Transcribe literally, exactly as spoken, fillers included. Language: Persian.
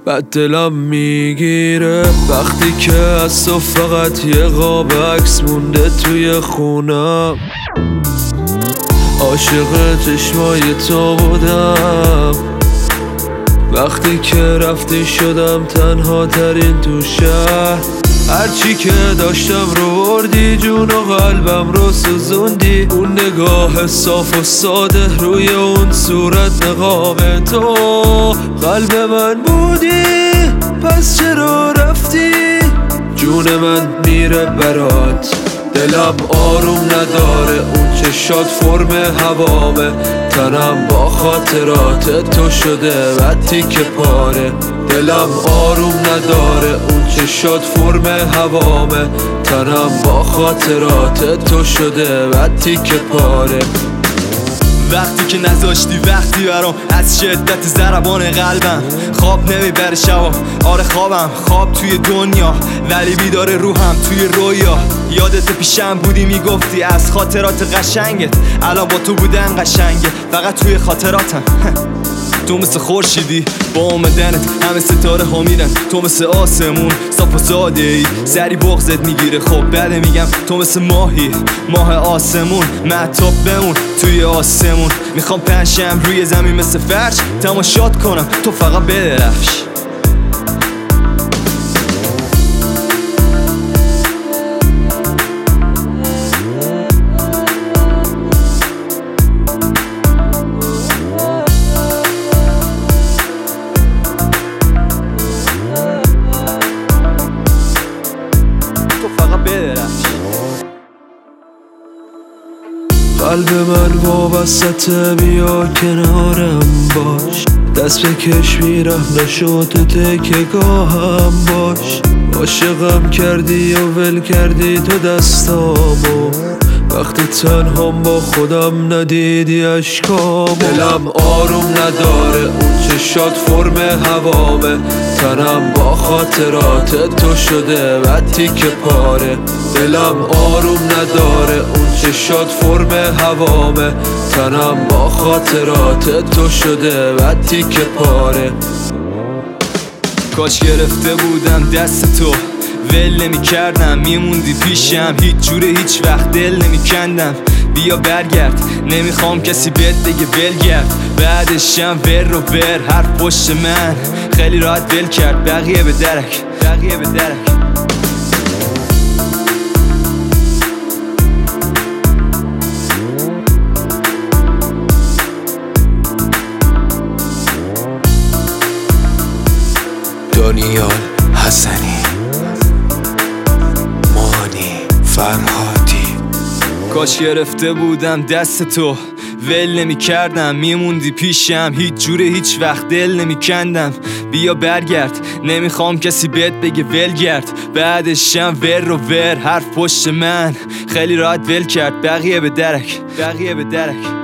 بعد دلم میگیره وقتی که از تو فقط یه قاب عکس مونده توی خونم. عاشق چشمای تو بودم، وقتی که رفتی شدم تنها ترین تو شهر. هرچی که داشتم رو بردی، جون و قلبم رو سوزوندی. اون نگاه صاف و ساده روی اون صورت نقاب تو قلب من بودی، پس چرا رفتی؟ جون من میره برات، دلم آروم نداره. اون چشات فرم هوامه، تنم با خاطرات تو شده بعد تیکه پاره. دلم آروم نداره، اون چشات فرم هوامه، تنم با خاطرات تو شده بعد تیکه پاره. وقتی که نذاشتی وقتی برام، از شدت ضربان قلبم خواب نمیبره شبا. آره خوابم خواب توی دنیا، ولی بیداره روحم توی رویا. یادت پیشم بودی میگفتی از خاطرات قشنگت، الان با تو بودن قشنگه فقط توی خاطراتم. تو مثل خورشیدی با اومدنت همه ستاره ها میرن، تو مثل آسمون صاف و ساده ای سری بغزت میگیره. خب بله میگم تو مثل ماهی، ماه آسمون مهتاب بمون توی آسمون. میخوام پنشم روی زمین مثل فرش تماشات کنم، تو فقط بدرخش. قلب من وابسته، بیا کنارم باش. دست بکش میرم نشو تو تکیه‌گاهم باش. عاشقم کردی و ول کردی تو دستامو، وقتی تنهام با خودم ندیدی اشکامو. دلم آروم نداره، اون چشات فرم هوامه، تنم با خاطرات تو شده بعد تیکه پاره. دلم آروم نداره، اون چشات فرم هوامه، تنم با خاطرات تو شده بعد تیکه پاره. کاش گرفته بودم دست تو، ول نمی کردم میموندی پیشم، هیچ جوره هیچ وقت دل نمی کندم. بیا برگرد، نمیخوام کسی بهت بگه ولگرد. بعدشم ور و ور حرف پشت من خیلی راحت ول کرد. بقیه به درک، بقیه به درک. دانیال حسنی، مانی فرهادی. کاش گرفته بودم دست تو، ول نمی کردم میموندی پیشم، هیچ جوره هیچ وقت دل نمی کندم. بیا برگرد، نمیخوام کسی بهت بگه ولگرد. بعدشم ور و ور حرف پشت من خیلی راحت ول کرد. بقیه به درک، بقیه به درک.